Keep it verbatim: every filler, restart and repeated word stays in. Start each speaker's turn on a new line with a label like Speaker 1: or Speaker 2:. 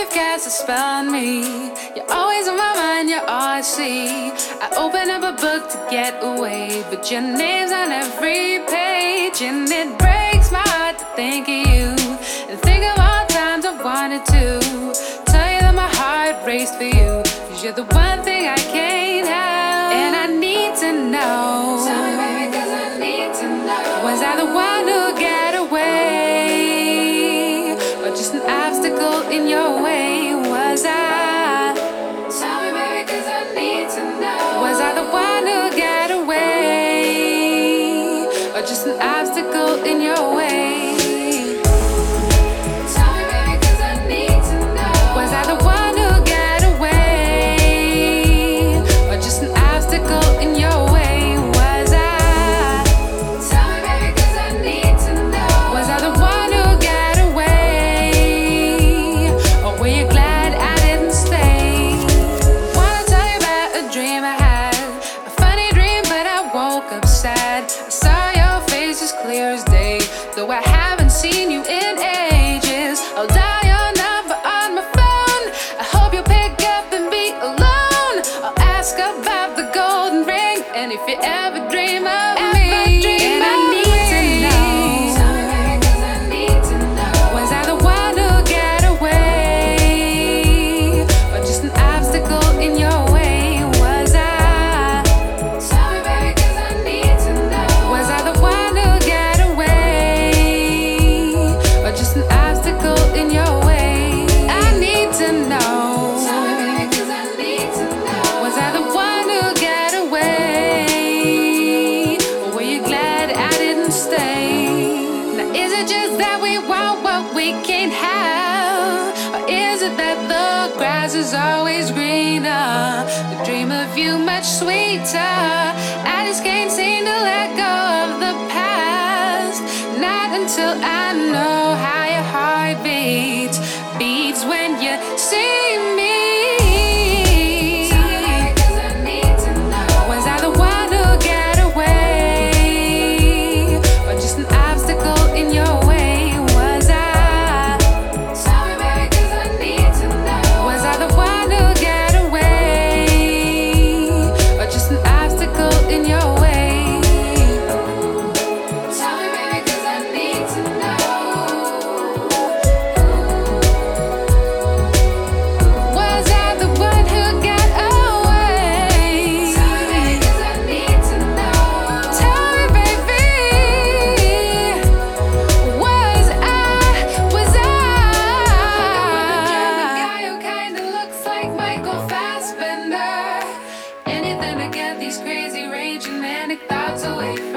Speaker 1: cast a spell on me. You're always on my mind, you're all I see. I open up a book to get away, but your name's on every page. And it breaks my heart to think of you, and think of all times I wanted to tell you that my heart raced for you, cause you're the one thing I can't have. And I need to know, tell me baby, cause I need to know, was I the one who got away, or just an obstacle in your way? Was I? Tell me baby, cause I need to know, was I the one who got away, or just an obstacle in your way? Tell me baby, cause I need to know, was I the one who got away, or just an obstacle in your way? Was I? Tell me baby, cause I need to know, was I the one who got away, or were you glad I didn't stay? Wanna tell you about a dream I had, a funny dream but I woke up sad. I saw your face as clear as day, though I haven't seen you in ages. I'll dial your number on my phone, I hope you'll pick up and be alone. I'll ask about the golden ring, and if you ever dream of me. And I need to know, tell me baby, cause I need to know, was I the one who got away, or just an obstacle in your way? Was I? Tell me baby, cause I need to know, was I the one who got away, or just an obstacle in your way? I need to know, tell me baby, cause I need to know, was I the one who got away, or were you glad I didn't stay? Now is it just that we want what we can't have, or is it that the grass is always greener, the dream of you much sweeter? I just can't seem to let go of the past, not until I know how your heart beats, beats when you see me. Tell me baby, cause I need to know, was I the one who got away, or just an obstacle in your way? Was I? Tell me baby, cause I need to know, was I the one who got away, or just an obstacle in your way? Tell me baby, cause I need to know, was I the one who got away? Tell me baby, cause I need to know, tell me baby, was I, was I the guy who kinda looks like Michael Fassbender? Anything to get these crazy raging manic thoughts away